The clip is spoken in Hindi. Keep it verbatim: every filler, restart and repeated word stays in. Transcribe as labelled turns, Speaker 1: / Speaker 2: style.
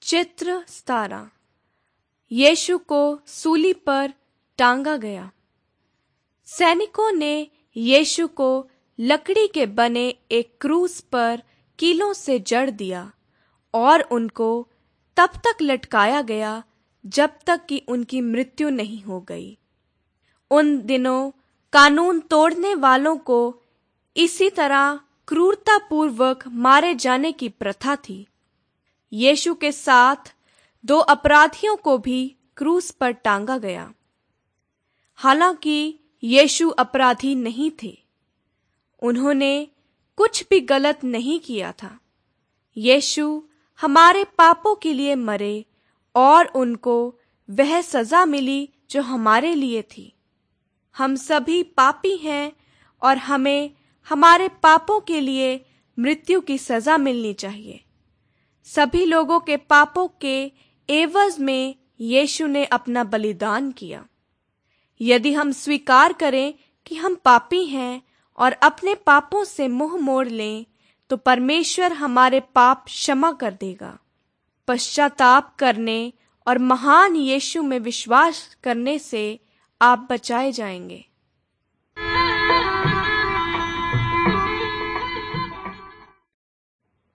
Speaker 1: चित्र सतारह। यीशु को सूली पर टांगा गया। सैनिकों ने यीशु को लकड़ी के बने एक क्रूस पर कीलों से जड़ दिया और उनको तब तक लटकाया गया जब तक कि उनकी मृत्यु नहीं हो गई। उन दिनों कानून तोड़ने वालों को इसी तरह क्रूरतापूर्वक मारे जाने की प्रथा थी। यीशु के साथ दो अपराधियों को भी क्रूस पर टांगा गया। हालांकि यीशु अपराधी नहीं थे, उन्होंने कुछ भी गलत नहीं किया था। यीशु हमारे पापों के लिए मरे और उनको वह सजा मिली जो हमारे लिए थी। हम सभी पापी हैं और हमें हमारे पापों के लिए मृत्यु की सजा मिलनी चाहिए। सभी लोगों के पापों के एवज में यीशु ने अपना बलिदान किया। यदि हम स्वीकार करें कि हम पापी हैं और अपने पापों से मुंह मोड़ लें, तो परमेश्वर हमारे पाप क्षमा कर देगा। पश्चाताप करने और महान यीशु में विश्वास करने से आप बचाए जाएंगे।